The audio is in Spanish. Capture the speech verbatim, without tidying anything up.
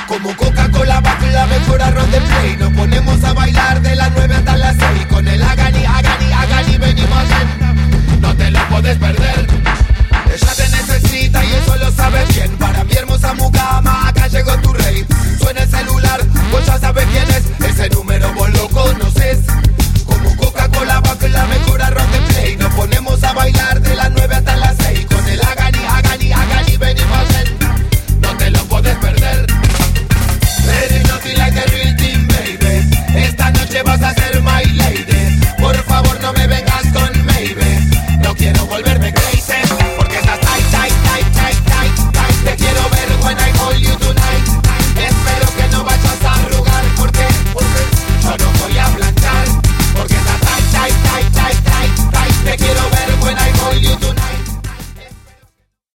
Como Coca-Cola bajo la mejor arroz de play. Nos ponemos a bailar de las nueve hasta las seis. Con el Agani, Agani, Agani venimos en. No te lo puedes perder.